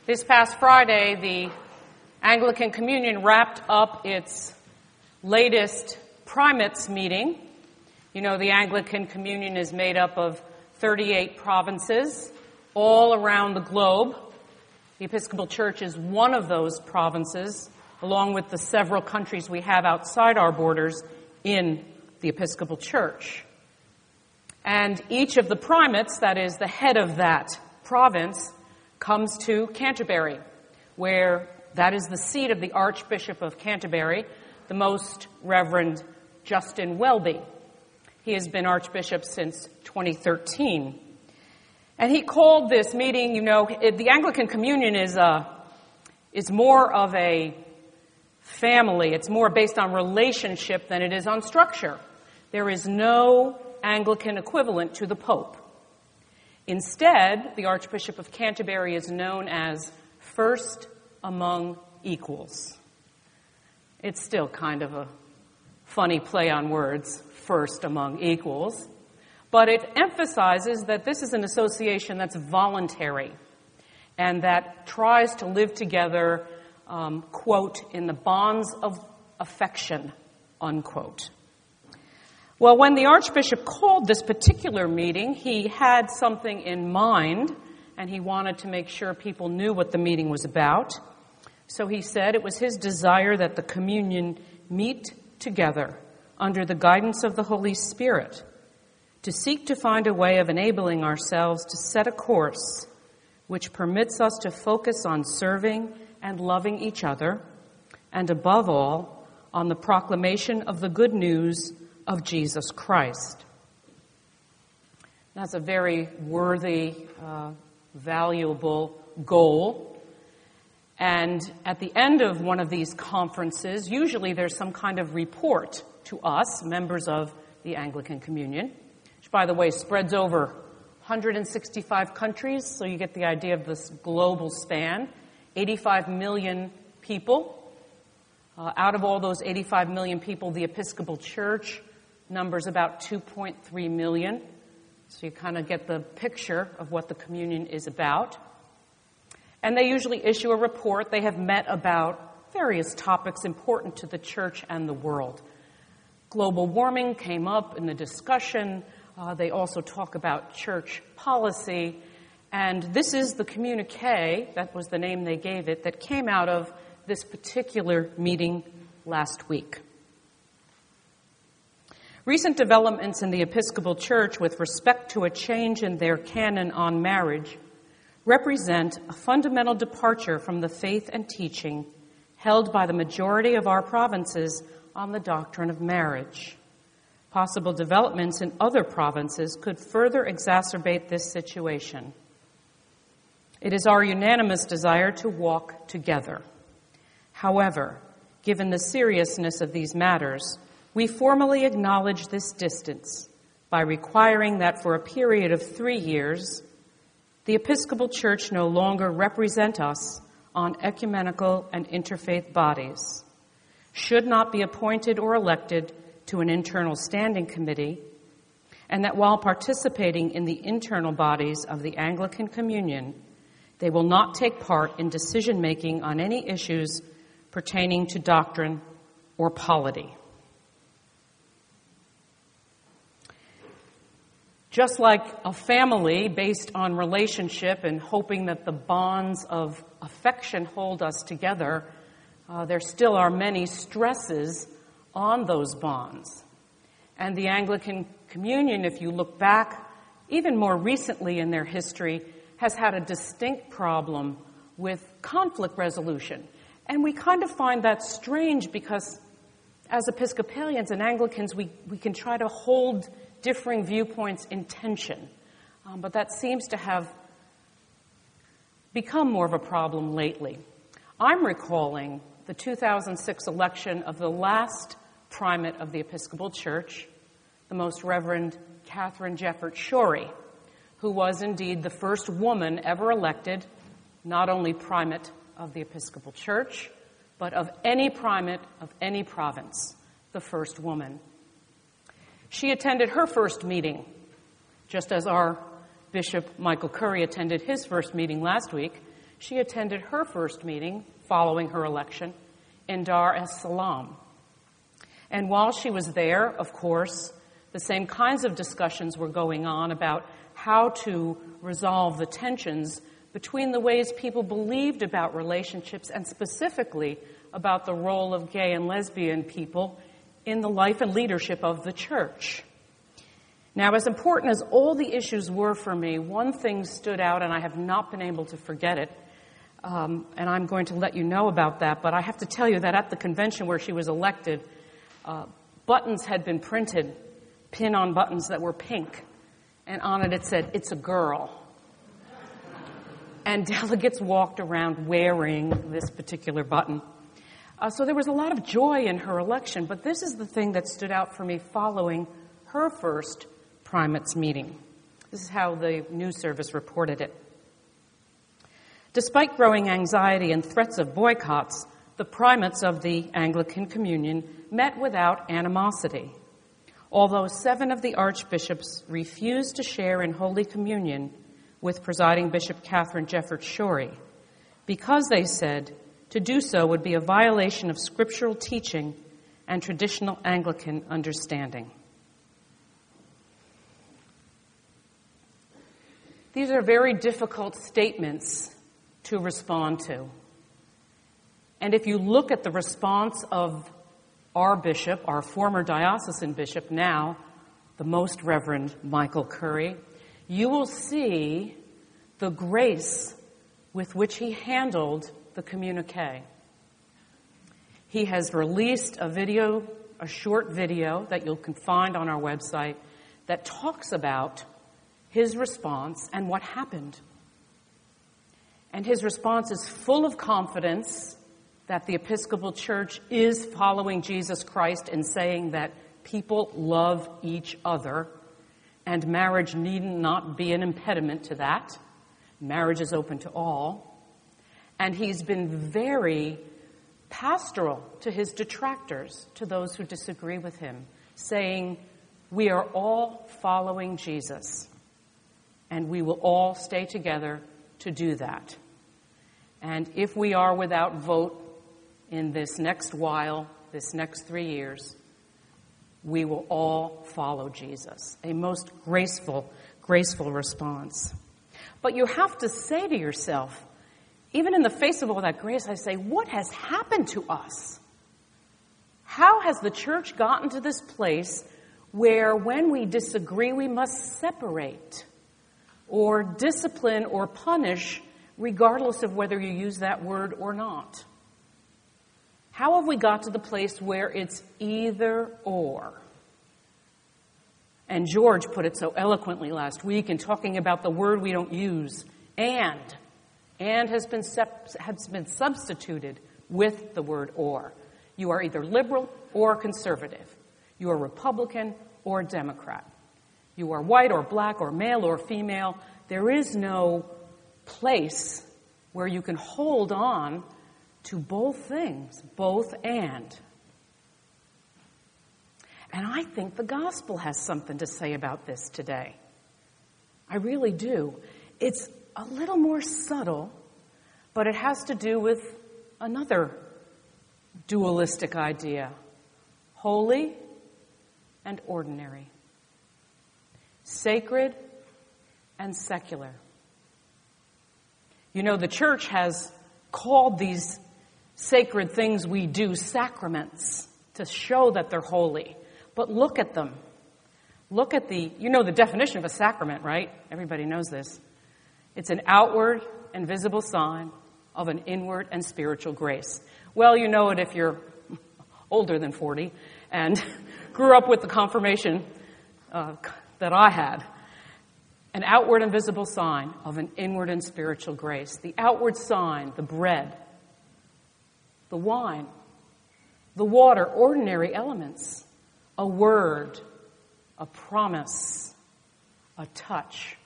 This past Friday, the Anglican Communion wrapped up its latest primates meeting. You know, the Anglican Communion is made up of 38 provinces all around the globe. The Episcopal Church is one of those provinces, along with the several countries we have outside our borders in the Episcopal Church. And each of the primates, that is the head of that province, comes to Canterbury, where that is the seat of the Archbishop of Canterbury, the Most Reverend Justin Welby. He has been Archbishop since 2013. And he called this meeting, the Anglican Communion is more of a family. It's more based on relationship than it is on structure. There is no Anglican equivalent to the Pope. Instead, the Archbishop of Canterbury is known as first among equals. It's still kind of a funny play on words, first among equals, but it emphasizes that this is an association that's voluntary and that tries to live together, quote, in the bonds of affection, unquote. Well, when the Archbishop called this particular meeting, he had something in mind, and he wanted to make sure people knew what the meeting was about. So he said it was his desire that the communion meet together under the guidance of the Holy Spirit to seek to find a way of enabling ourselves to set a course which permits us to focus on serving and loving each other, and above all, on the proclamation of the good news of Jesus Christ. That's a very worthy, valuable goal. And at the end of one of these conferences, usually there's some kind of report to us, members of the Anglican Communion, which, by the way, spreads over 165 countries, so you get the idea of this global span. 85 million people. Out of all those 85 million people, the Episcopal Church numbers about 2.3 million. So you kind of get the picture of what the communion is about. And they usually issue a report. They have met about various topics important to the church and the world. Global warming came up in the discussion. They also talk about church policy. And this is the communique, that was the name they gave it, that came out of this particular meeting last week. Recent developments in the Episcopal Church with respect to a change in their canon on marriage represent a fundamental departure from the faith and teaching held by the majority of our provinces on the doctrine of marriage. Possible developments in other provinces could further exacerbate this situation. It is our unanimous desire to walk together. However, given the seriousness of these matters, we formally acknowledge this distance by requiring that for a period of 3 years, the Episcopal Church no longer represent us on ecumenical and interfaith bodies, should not be appointed or elected to an internal standing committee, and that while participating in the internal bodies of the Anglican Communion, they will not take part in decision-making on any issues pertaining to doctrine or polity. Just like a family based on relationship and hoping that the bonds of affection hold us together, there still are many stresses on those bonds. And the Anglican Communion, if you look back, even more recently in their history, has had a distinct problem with conflict resolution. And we kind of find that strange because as Episcopalians and Anglicans, we can try to hold differing viewpoints in tension. But that seems to have become more of a problem lately. I'm recalling the 2006 election of the last primate of the Episcopal Church, the Most Reverend Catherine Jefferts Schori, who was indeed the first woman ever elected, not only primate of the Episcopal Church, but of any primate of any province, the first woman. She attended her first meeting, just as our Bishop Michael Curry attended his first meeting last week. she attended her first meeting following her election in Dar es Salaam. And while she was there, of course, the same kinds of discussions were going on about how to resolve the tensions between the ways people believed about relationships and specifically about the role of gay and lesbian people in the life and leadership of the church. Now, as important as all the issues were for me, one thing stood out, and I have not been able to forget it, and I'm going to let you know about that, but I have to tell you that at the convention where she was elected, buttons had been printed, pin-on buttons that were pink, and on it said, "It's a girl." And delegates walked around wearing this particular button. So there was a lot of joy in her election, but this is the thing that stood out for me following her first primates meeting. This is how the news service reported it. Despite growing anxiety and threats of boycotts, the primates of the Anglican Communion met without animosity. Although 7 of the archbishops refused to share in Holy Communion with presiding Bishop Catherine Jefferts Schori, because they said to do so would be a violation of scriptural teaching and traditional Anglican understanding. These are very difficult statements to respond to. And if you look at the response of our bishop, our former diocesan bishop now, the Most Reverend Michael Curry, you will see the grace with which he handled the communique. He has released a short video that you can find on our website that talks about his response and what happened. And his response is full of confidence that the Episcopal Church is following Jesus Christ in saying that people love each other and marriage need not be an impediment to that. Marriage is open to all. And he's been very pastoral to his detractors, to those who disagree with him, saying, we are all following Jesus, and we will all stay together to do that. And if we are without vote in this next while, this next 3 years, we will all follow Jesus. A most graceful response. But you have to say to yourself, even in the face of all that grace, I say, what has happened to us? How has the church gotten to this place where when we disagree, we must separate or discipline or punish regardless of whether you use that word or not? How have we got to the place where it's either or? And George put it so eloquently last week in talking about the word we don't use, and has been substituted with the word or. You are either liberal or conservative. You are Republican or Democrat. You are white or black or male or female. There is no place where you can hold on to both things, both and. And I think the gospel has something to say about this today. I really do. It's a little more subtle, but it has to do with another dualistic idea: holy and ordinary, sacred and secular. You know, the church has called these sacred things we do sacraments to show that they're holy. But look at them. Look at the definition of a sacrament, right? Everybody knows this. It's an outward and visible sign of an inward and spiritual grace. Well, you know it if you're older than 40 and grew up with the confirmation that I had. An outward and visible sign of an inward and spiritual grace. The outward sign, the bread, the wine, the water, ordinary elements, a word, a promise, a touch.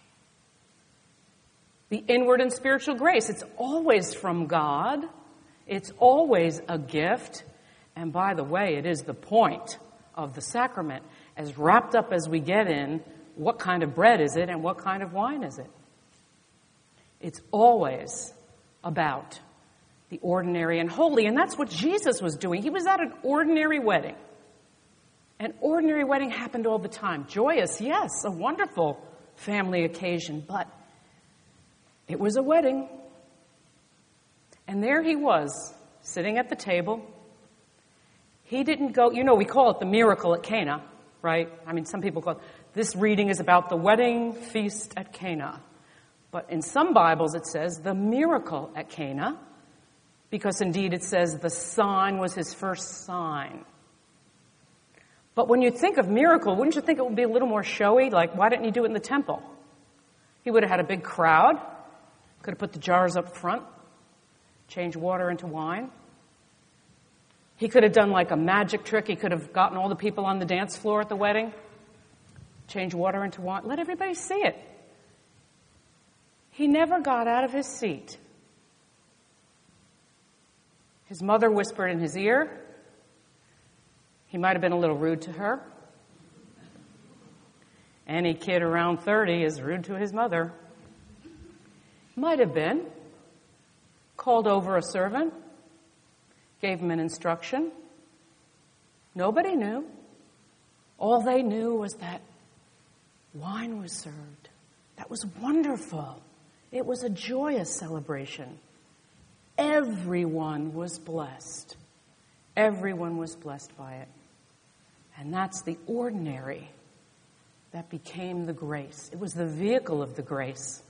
The inward and spiritual grace, it's always from God. It's always a gift. And by the way, it is the point of the sacrament. As wrapped up as we get in, what kind of bread is it and what kind of wine is it? It's always about the ordinary and holy. And that's what Jesus was doing. He was at an ordinary wedding. An ordinary wedding happened all the time. Joyous, yes, a wonderful family occasion, but it was a wedding. And there he was, sitting at the table. He didn't go, we call it the miracle at Cana, right? I mean, some people call it, this reading is about the wedding feast at Cana. But in some Bibles it says the miracle at Cana, because indeed it says the sign was his first sign. But when you think of miracle, wouldn't you think it would be a little more showy? Like, why didn't he do it in the temple? He would have had a big crowd, could have put the jars up front, changed water into wine. He could have done like a magic trick. He could have gotten all the people on the dance floor at the wedding, changed water into wine, let everybody see it. He never got out of his seat. His mother whispered in his ear. He might have been a little rude to her. Any kid around 30 is rude to his mother. Might have been. Called over a servant. Gave him an instruction. Nobody knew. All they knew was that wine was served. That was wonderful. It was a joyous celebration. Everyone was blessed. Everyone was blessed by it. And that's the ordinary that became the grace. It was the vehicle of the grace.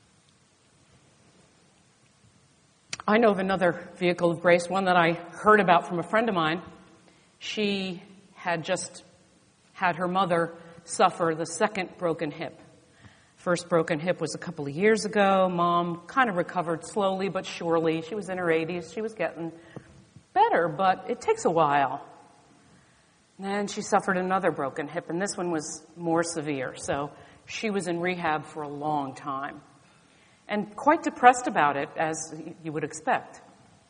I know of another vehicle of grace, one that I heard about from a friend of mine. She had just had her mother suffer the second broken hip. First broken hip was a couple of years ago. Mom kind of recovered slowly but surely. She was in her 80s. She was getting better, but it takes a while. And she suffered another broken hip, and this one was more severe. So she was in rehab for a long time and quite depressed about it, as you would expect.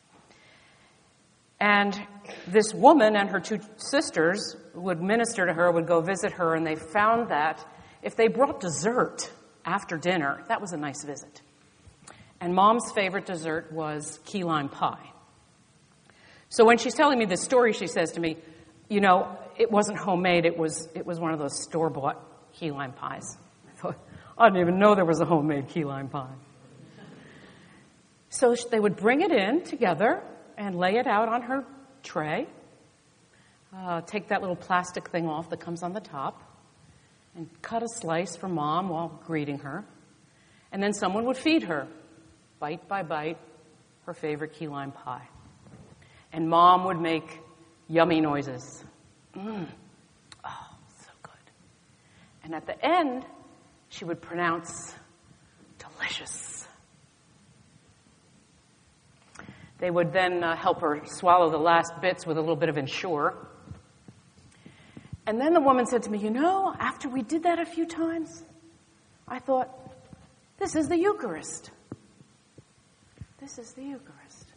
And this woman and her two sisters would minister to her, would go visit her, and they found that if they brought dessert after dinner, that was a nice visit. And Mom's favorite dessert was key lime pie. So when she's telling me this story, she says to me, it wasn't homemade, it was one of those store-bought key lime pies. I thought, I didn't even know there was a homemade key lime pie. So they would bring it in together and lay it out on her tray, take that little plastic thing off that comes on the top, and cut a slice for Mom while greeting her. And then someone would feed her, bite by bite, her favorite key lime pie. And Mom would make yummy noises. Oh, so good. And at the end, she would pronounce, delicious. They would then help her swallow the last bits with a little bit of Ensure. And then the woman said to me, after we did that a few times, I thought, this is the Eucharist. This is the Eucharist.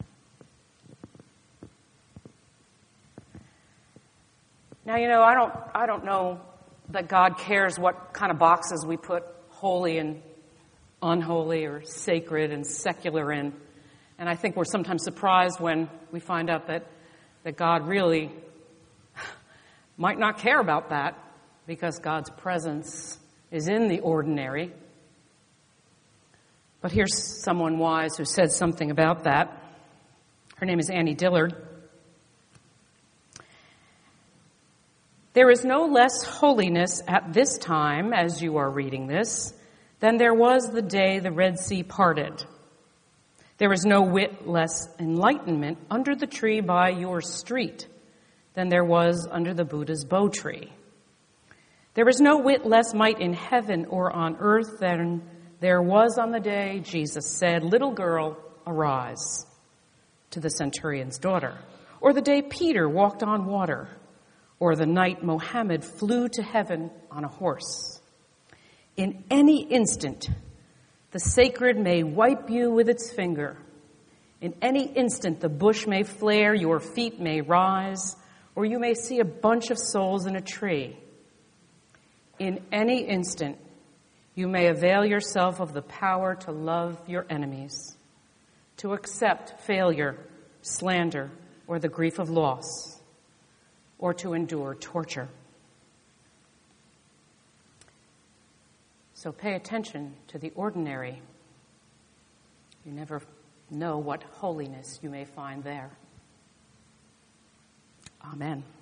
Now, I don't know that God cares what kind of boxes we put holy and unholy or sacred and secular in. And I think we're sometimes surprised when we find out that God really might not care about that, because God's presence is in the ordinary. But here's someone wise who said something about that. Her name is Annie Dillard. There is no less holiness at this time, as you are reading this, than there was the day the Red Sea parted. There is no whit less enlightenment under the tree by your street than there was under the Buddha's bow tree. There is no whit less might in heaven or on earth than there was on the day Jesus said, "Little girl, arise," to the centurion's daughter, or the day Peter walked on water, or the night Mohammed flew to heaven on a horse. In any instant, the sacred may wipe you with its finger. In any instant, the bush may flare, your feet may rise, or you may see a bunch of souls in a tree. In any instant, you may avail yourself of the power to love your enemies, to accept failure, slander, or the grief of loss, or to endure torture. So pay attention to the ordinary. You never know what holiness you may find there. Amen.